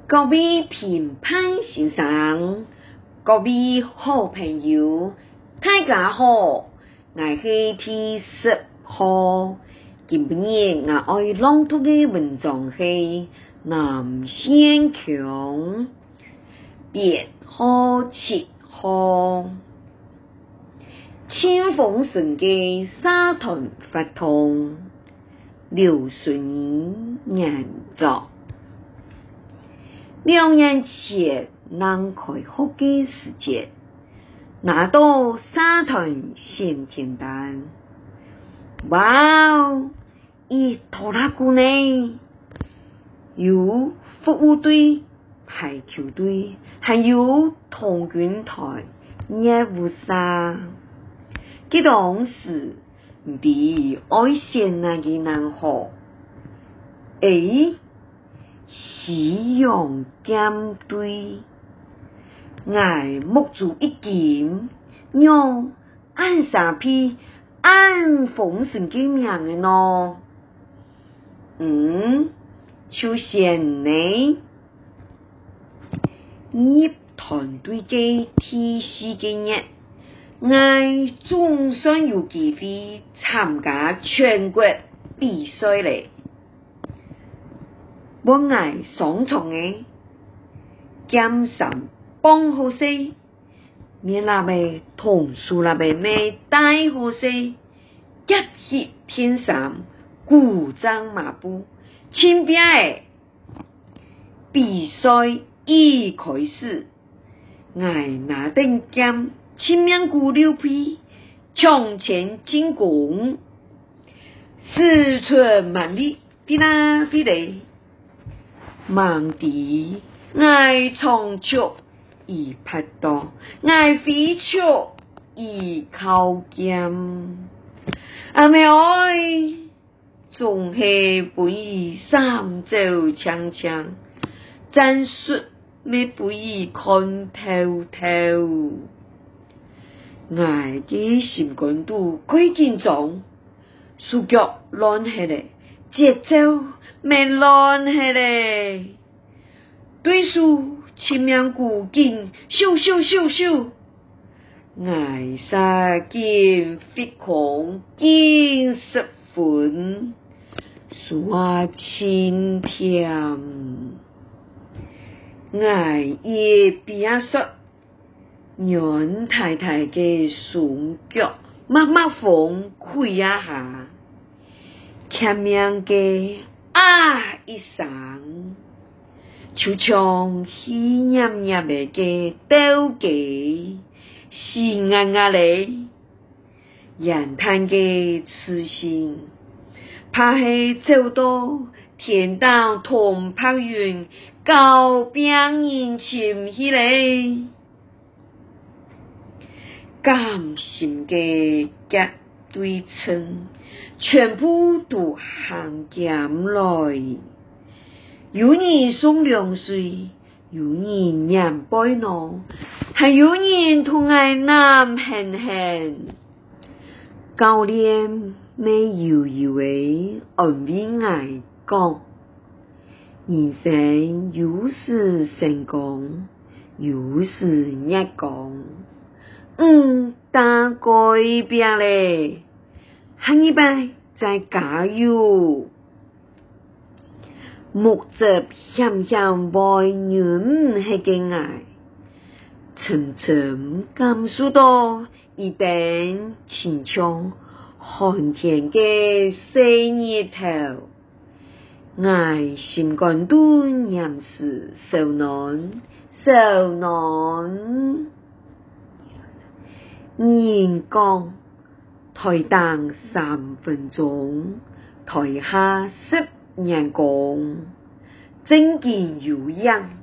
各位评判先生，各位好朋友，大家好，我是第10號。今日我愛朗讀嘅文章係南仙橋別號7號，清風盛嘅沙灘法通，劉順演作。2年前南開學嘅時節，拿到沙灘先天單，哇！一拖拉庫呢，有服務隊、排球隊，還有童軍團業務社。佢當時比愛先那個難學，西洋艦隊，我目注一劍，讓按三批按風神嘅名嘅喏。首先呢，入團隊嘅第4個月，我總算有機會參加全國比賽咧。我愛上場嘅劍神幫好勢，面那邊同數那邊咩大好勢，夾起天上鼓掌馬步，前邊誒比賽一開始，我拿定劍前面鼓溜皮，向前進攻，4寸萬里，飛啦飛嚟。忙地愛長腳一拍刀，愛飛腳一靠劍，妹愛總係不以三走槍槍，戰術咩不以看透透，愛嘅心肝度鬼緊張，手腳亂起來，節奏咩亂起來，對手前面鼓勁咻咻咻咻，愛殺劍飛狂勁10分，耍輕甜，愛一邊說軟太太嘅雙腳默默風開一下，前面嘅一聲，就像喜黏黏嘅鬥雞，是壓壓咧，眼嘆嘅痴心，怕係走到天道同白雲，高邊引擎起來，感性嘅夾對稱，全部都行減來，有人送涼水，有人染背囊，還有人同愛男狠狠，教練沒有以為安慰愛講，人生有時成功，有時逆功，大改變咧，下一擺再加油。目則險險為人係嘅愛，層層感受到一定親像寒天嘅細日頭，愛心肝度嚴是受難，人講台當3分鐘，台下10年功，真見有樣，